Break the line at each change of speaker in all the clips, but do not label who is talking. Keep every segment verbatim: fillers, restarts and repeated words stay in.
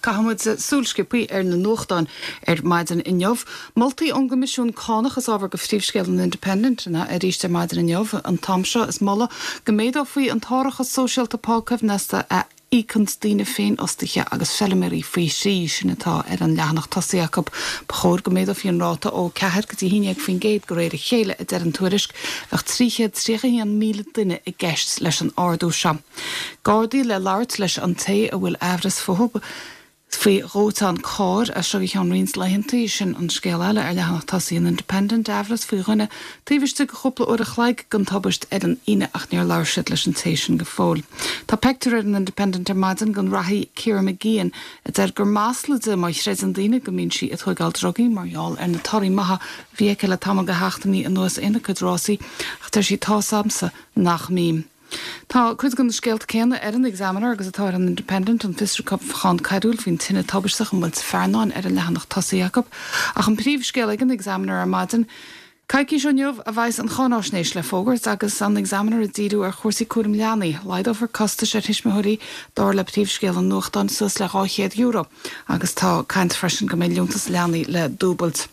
cahamid súlscipaí ar na nuachtáin ar maidan inneomh. Multaí an gomisisiún cánach is ábhar go fríomhscéal an Independent na a ríiste maidan inneomh an tamseo is molla go méad á faoi an tárachas sóisialta pácah nesta a ícant dína féin ostiche agus fellimerí faoi sí sinnatá ar an leannach tosaíach bchóir go méad a fion ráta ó ceathir go dtí híineag faoin géad go réir a chéile a d an tuairisc ach tríchéad tríchaíon míle duine i gceist leis an ardú se. Gardaí le labhart leis an té a bhfuil ehras fóthub faoi rótán cáir a seo an rins leihantaí sin an scéal eile ar leannach tosaí an Independent ehras faoi ghine taobhiste go chopla uair a chhlaig gan tabaist ar an ine ach níor labhirsid leis an té sin go fóil. Tá pectar ar an Independent ar maidan gan rathaí Ciara McGeehan a d gur másla de mai chreid an daine go mín si a thugáil drogaí marall ar na torí maithe bhíice le tam go heachtaní an nuas ina go drásaí ach tar si tá samsa nach mím. Tá chuid gan scéalt céanna ar an examiner agus atá an Independent an Fister Cup chun caidúil hín tinine tabaistach an bhfuil fearnáin ar an leannach tosaíach ach an príomhscéal ag an examiner ar maidan Caici seomh a bhaith an chanáisnéis le fógart agus an examiner a díú ar chósaí cuam leanaí leid over costa sé hisismathirí dá le príomhscéal an nuachtáin sus le ráchéad euro agus tá caiint freisin go milliúntas leanaí le dúbalt.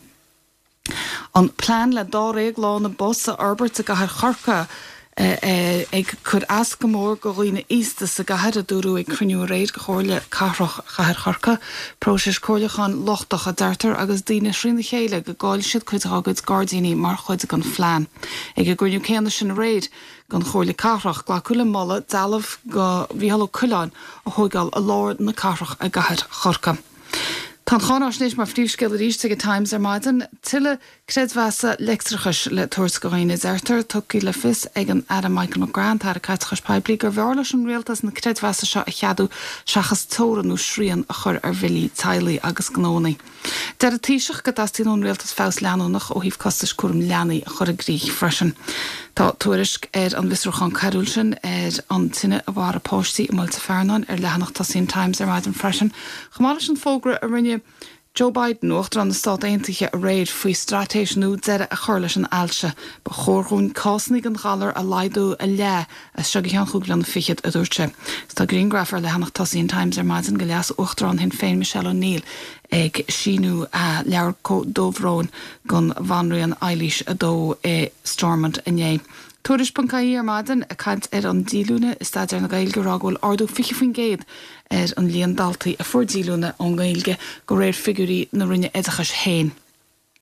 An plán le dá réag lá na bus a Albert a gahar chorca ag chud as go mór go roioine ísta sa gahead a dúrú ag cruniú réid go chóirle carach chahar chorca prósis cóirlechan lochtach a d'artar agus dína srína chéile go gáil siad chuid agad Guardianí mar chuid gan phlean. Ag a gúniú céanna sin réid gan chóirle carach ghlacúla molla dalamh go bhíhall chuileáin a thugáil a láir na carach a gahead chorca. Tá chanáisnéis mar phríomhscéal a ríiste go Times ar maidan tuile creidmheasa leictrachas le tuairs go roioine deirtar tucaí le fis ag an Adam Michael McGrant ar a caitchas peblií gur bhear leis an réaltas na creidmheasa seo a cheadú seachas tóranú srían a chur ar bhilí tailaí agus gnónaí. Deir a tíiseach go dastíón réaltas fás leanúnach ó híomh costas cuam leanaí a chur a gríich freisin. Tá tuairisc ar an visrúchan cadúil sin ar an tinine a bhar a póistí i mailte fearnáin ar leannach tosaíon Times ar maidan freisin. Chamála sin fógra a rinne Joe Biden uachtar an na Stát Aontaithe a réid faoi stratéisnú deire a chur leis an ailse ba chórún cásnaigh an galar a laidú a le a seogadh chuúgla na fichiad a dúirte. Tá Greengraph ar leannach tosaíon Times ar maidan go leas uachtar an hin féin Michelle O'Neill ag sinú a leabhar dómhróin gan bhanraí an Eilish a dó é Stormont inné. Tuairis pancaí ar maidan a caiint ar an dílúna is staidir na gailge rágóil ardú fiche faoin géad ar an líon daltaí a fuór dílúna an gailge go réir figurí na rinne edachas héin.